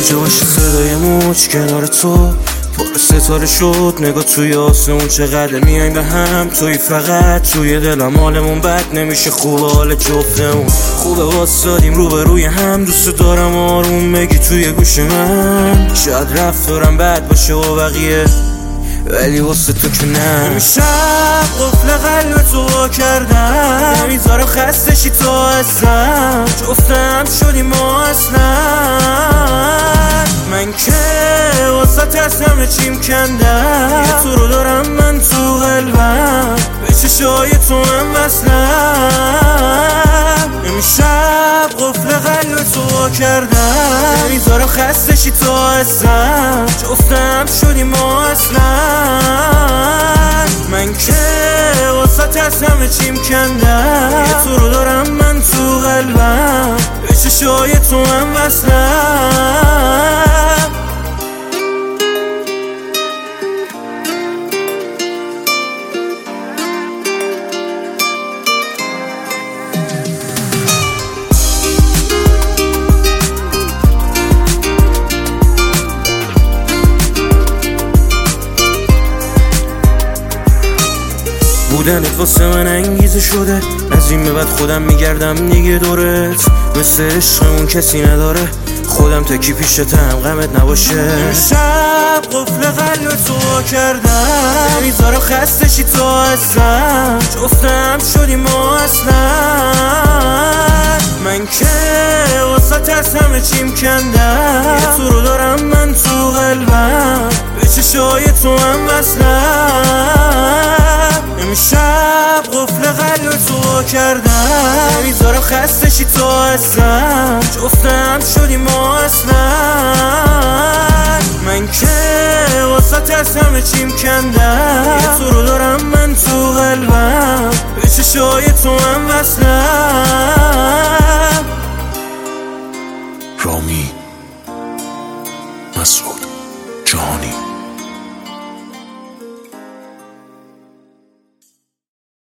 جا باشه صدای موج کنار تو پر ستاره شد. نگاه توی آسمون چقدر میایم به هم، توی فقط توی دلم حالمون بد نمیشه. خوبه حال جفتمون خوبه، واسادیم روبروی هم. دوست دارم آروم بگی توی گوش من، شاید رفتارم بد باشه و بقیه، ولی واسه تو که نه. امشب قفل قلب تو وا کردم، نمیذارم خسته شی تو ازم. جفتم شدیم ما اصلا، من که واسه از همه چیم کندم. یه تو رو دارم من تو قلبم، به چشای تو هم وصلم. امشب قفل قلب تو وا کردم، نمیذارم خسته شی تو ازم. جفتم شدیم ما اصلا، من که واسه از همه چیم کندم. یه تو رو دارم من تو قلبم، به چشای تو هم وصلم. بودنت واسه من انگیزه شده، از این به بعد خودم میگردم دیگه دورت. مثل عشقمون کسی نداره، خودم تکی پیشتم غمت نباشه. امشب قفل قلب تو وا کردم، نمیذارم خسته شی تو ازم. جفتم شدیم ما اصلا، من که واسه از همه چیم کندم. یه تو رو دارم من تو قلبم، به چشای تو هم وصلم. امشب قفل قلب تو وا کردم، نمیذارم خسته شی تو ازم. جفتم شدیم ما اصلا، من که واسه از همه چیم کندم. یه تو رو دارم من تو قلبم، به چشای تو هم وصلم. رامی مسعود.